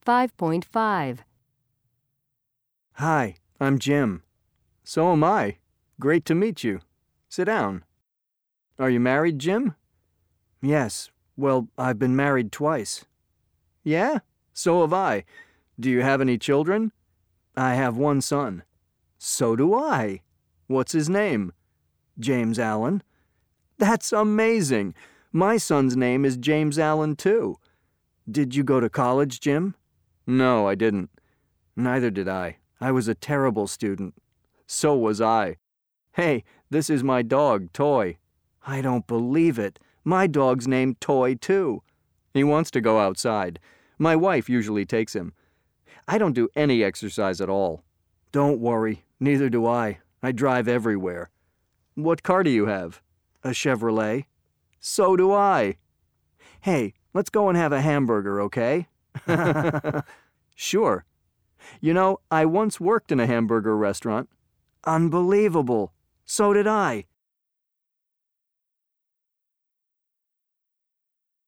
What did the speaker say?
5.5. Hi, I'm Jim. So am I. Great to meet you. Sit down. Are you married, Jim? Yes. Well, I've been married twice. Yeah? So have I. Do you have any children? I have one son. So do I. What's his name? James Allen. That's amazing. My son's name is James Allen, too. Did you go to college, Jim? No, I didn't. Neither did I. I was a terrible student. So was I. Hey, this is my dog, Toy. I don't believe it. My dog's named Toy, too. He wants to go outside. My wife usually takes him. I don't do any exercise at all. Don't worry, neither do I. I drive everywhere. What car do you have? A Chevrolet? So do I. Hey, let's go and have a hamburger, okay? Sure. You know, I once worked in a hamburger restaurant. Unbelievable. So did I.